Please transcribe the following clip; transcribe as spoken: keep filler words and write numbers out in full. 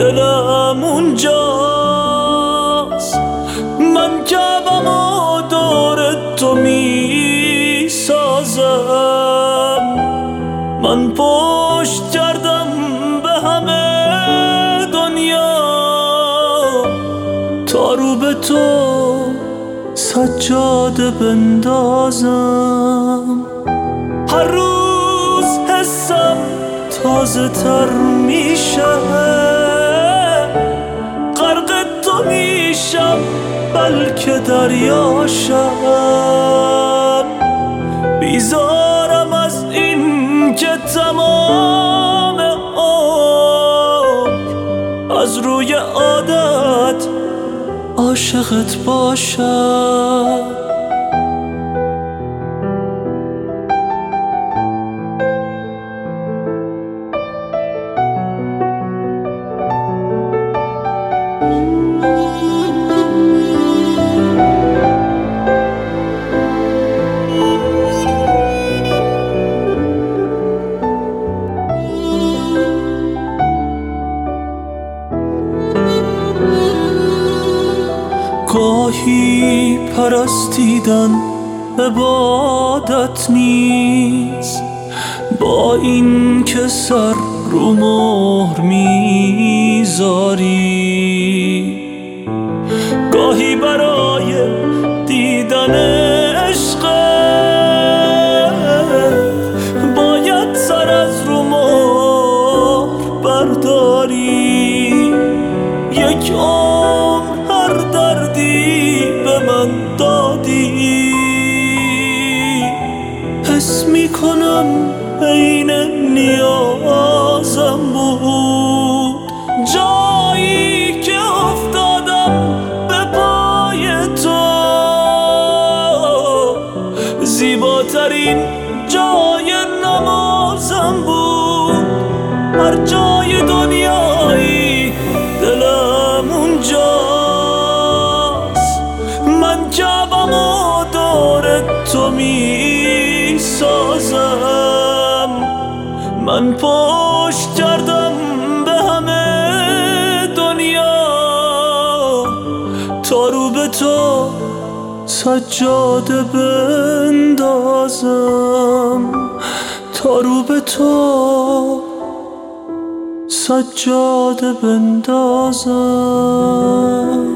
دلم اونجاست. من کعبم و دور تو می سازم. من پشت کردم به همه دنیا تا رو به تو سجاده بندازم. هر روز حسم تازه تر میشه، غرق تو میشم بلکه دریاشم. بیزارم از این که تمام عمر از روی عادت عاشقت باشم. گاهی پرستیدن عبادت نیست، با این که سر رو مهر میذاری. گاهی برای دیدن عشقت باید سر از رو مهر برداری. یک عمر هر دردی به من دادی، حس میکنم عین نیازم بود. جایی که افتادم به پای تو، زیباترین جای نمازم بود. هر جای دنیایی دلم اونجاست. من کعبم و دور تو می سازم. من پشت کردم به همه دنیا تا رو به تو سجاده بندازم. تا رو به تو سجاده بندازم.